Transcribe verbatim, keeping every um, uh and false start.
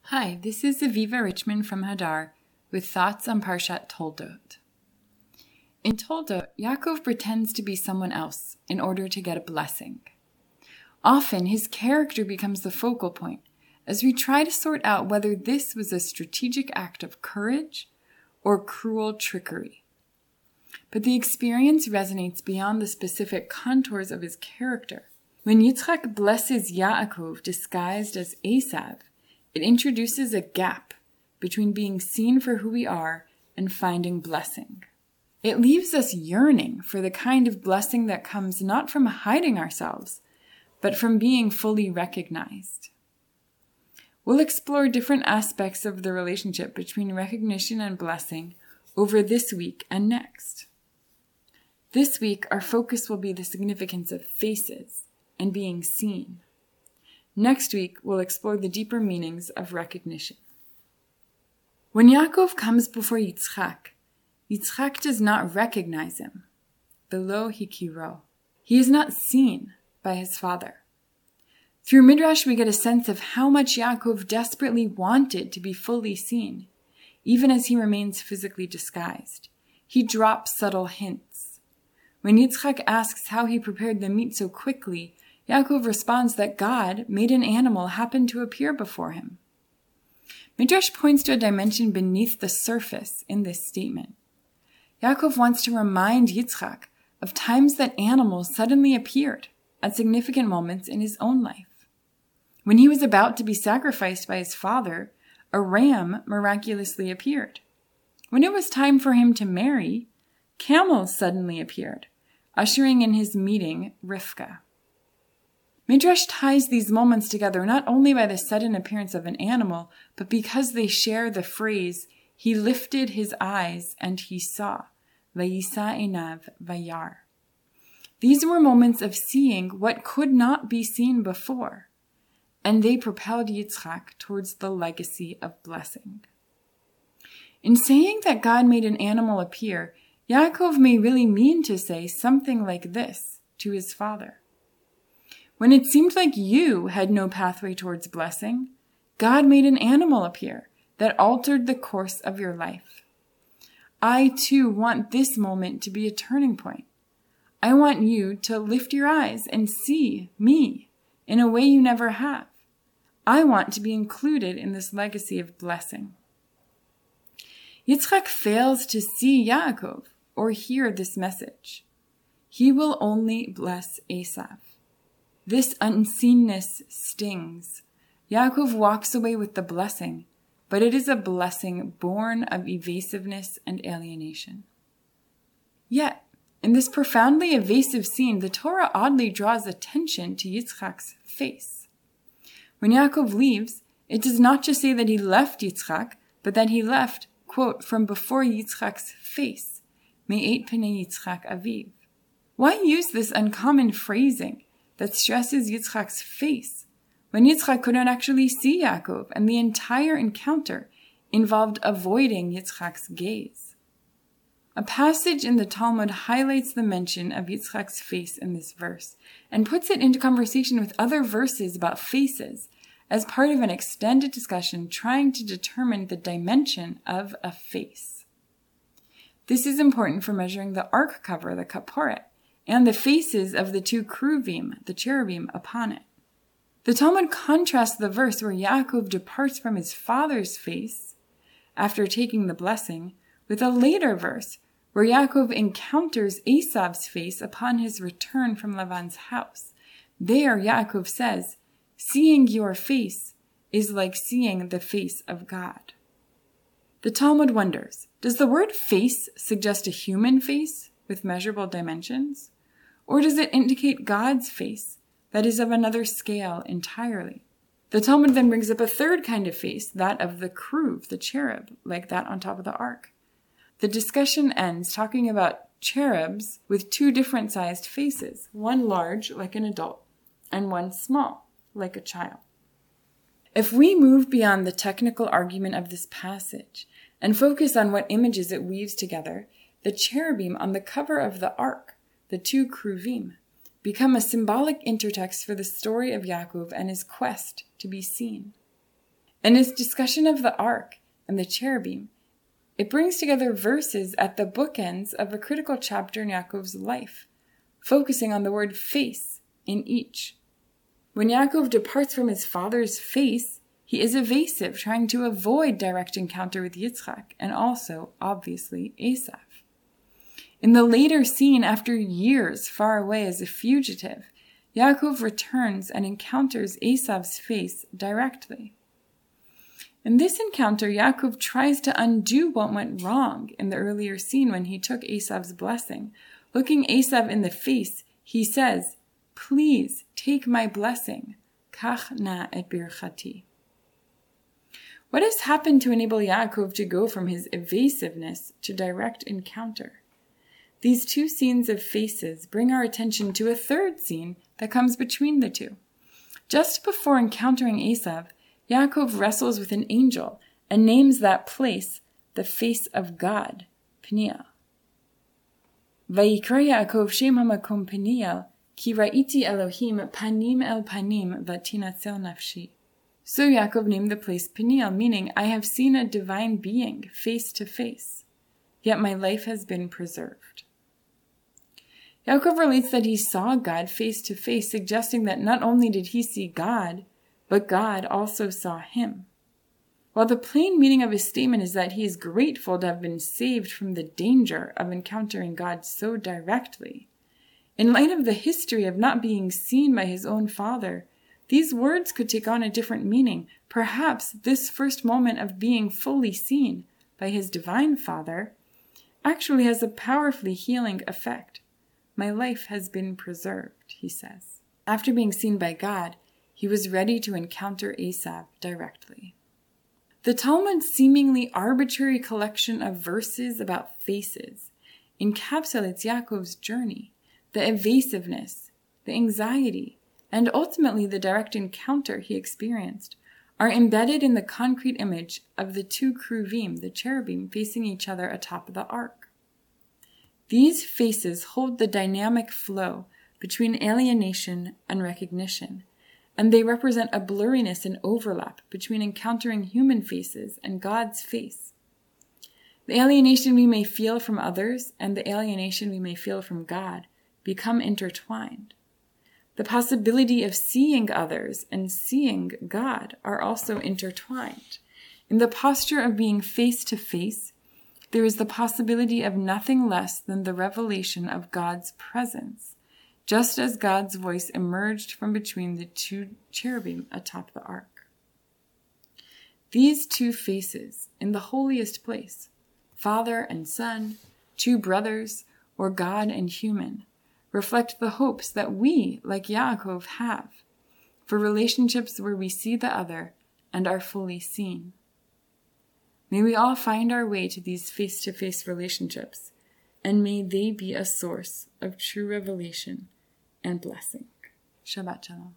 Hi, this is Aviva Richmond from Hadar with thoughts on Parshat Toldot. In Toldot, Yaakov pretends to be someone else in order to get a blessing. Often, his character becomes the focal point as we try to sort out whether this was a strategic act of courage or cruel trickery. But the experience resonates beyond the specific contours of his character. When Yitzchak blesses Yaakov disguised as Esav, it introduces a gap between being seen for who we are and finding blessing. It leaves us yearning for the kind of blessing that comes not from hiding ourselves, but from being fully recognized. We'll explore different aspects of the relationship between recognition and blessing over this week and next. This week, our focus will be the significance of faces and being seen. Next week, we'll explore the deeper meanings of recognition. When Yaakov comes before Yitzchak, Yitzchak does not recognize him. Belo hikiro. He is not seen by his father. Through Midrash, we get a sense of how much Yaakov desperately wanted to be fully seen, even as he remains physically disguised. He drops subtle hints. When Yitzchak asks how he prepared the meat so quickly, Yaakov responds that God made an animal happen to appear before him. Midrash points to a dimension beneath the surface in this statement. Yaakov wants to remind Yitzchak of times that animals suddenly appeared at significant moments in his own life. When he was about to be sacrificed by his father, a ram miraculously appeared. When it was time for him to marry, camels suddenly appeared, ushering in his meeting Rivka. Midrash ties these moments together not only by the sudden appearance of an animal, but because they share the phrase, he lifted his eyes and he saw, vayisa einav vayar. These were moments of seeing what could not be seen before, and they propelled Yitzchak towards the legacy of blessing. In saying that God made an animal appear, Yaakov may really mean to say something like this to his father. When it seemed like you had no pathway towards blessing, God made an animal appear that altered the course of your life. I too want this moment to be a turning point. I want you to lift your eyes and see me in a way you never have. I want to be included in this legacy of blessing. Yitzchak fails to see Yaakov or hear this message. He will only bless Esav. This unseenness stings. Yaakov walks away with the blessing, but it is a blessing born of evasiveness and alienation. Yet, in this profoundly evasive scene, the Torah oddly draws attention to Yitzchak's face. When Yaakov leaves, it does not just say that he left Yitzchak, but that he left, quote, from before Yitzchak's face, me'et pnei Yitzchak aviv. Why use this uncommon phrasing that stresses Yitzchak's face when Yitzchak could not actually see Yaakov, and the entire encounter involved avoiding Yitzchak's gaze? A passage in the Talmud highlights the mention of Yitzchak's face in this verse and puts it into conversation with other verses about faces as part of an extended discussion trying to determine the dimension of a face. This is important for measuring the ark cover, the kaporet, and the faces of the two kruvim, the cherubim, upon it. The Talmud contrasts the verse where Yaakov departs from his father's face after taking the blessing with a later verse where Yaakov encounters Esav's face upon his return from Lavan's house. There, Yaakov says, "Seeing your face is like seeing the face of God." The Talmud wonders, does the word face suggest a human face with measurable dimensions? Or does it indicate God's face that is of another scale entirely? The Talmud then brings up a third kind of face, that of the kruv, the cherub, like that on top of the ark. The discussion ends talking about cherubs with two different sized faces, one large, like an adult, and one small, like a child. If we move beyond the technical argument of this passage and focus on what images it weaves together, the cherubim on the cover of the ark, the two kruvim, become a symbolic intertext for the story of Yaakov and his quest to be seen. In its discussion of the ark and the cherubim, it brings together verses at the bookends of a critical chapter in Yaakov's life, focusing on the word face in each. When Yaakov departs from his father's face, he is evasive, trying to avoid direct encounter with Yitzchak, and also, obviously, Esav. In the later scene, after years far away as a fugitive, Yaakov returns and encounters Esav's face directly. In this encounter, Yaakov tries to undo what went wrong in the earlier scene when he took Esav's blessing. Looking Esav in the face, he says, "Please take my blessing, kach na et birchati." What has happened to enable Yaakov to go from his evasiveness to direct encounter? These two scenes of faces bring our attention to a third scene that comes between the two. Just before encountering Esav, Yaakov wrestles with an angel and names that place the face of God, Peniel. Vayikra Yaakov shem hamakom Peniel, ki ra'iti Elohim panim el panim vatinatzel nafshi. So Yaakov named the place Peniel, meaning, I have seen a divine being face to face, yet my life has been preserved. Yaakov relates that he saw God face to face, suggesting that not only did he see God, but God also saw him. While the plain meaning of his statement is that he is grateful to have been saved from the danger of encountering God so directly, in light of the history of not being seen by his own father, these words could take on a different meaning. Perhaps this first moment of being fully seen by his divine Father actually has a powerfully healing effect. My life has been preserved, he says. After being seen by God, he was ready to encounter Esav directly. The Talmud's seemingly arbitrary collection of verses about faces encapsulates Yaakov's journey, the evasiveness, the anxiety, and ultimately the direct encounter he experienced are embedded in the concrete image of the two kruvim, the cherubim, facing each other atop the ark. These faces hold the dynamic flow between alienation and recognition, and they represent a blurriness and overlap between encountering human faces and God's face. The alienation we may feel from others and the alienation we may feel from God become intertwined. The possibility of seeing others and seeing God are also intertwined. In the posture of being face to face, there is the possibility of nothing less than the revelation of God's presence, just as God's voice emerged from between the two cherubim atop the ark. These two faces in the holiest place, Father and Son, two brothers, or God and human, reflect the hopes that we, like Yaakov, have for relationships where we see the other and are fully seen. May we all find our way to these face-to-face relationships, and may they be a source of true revelation and blessing. Shabbat Shalom.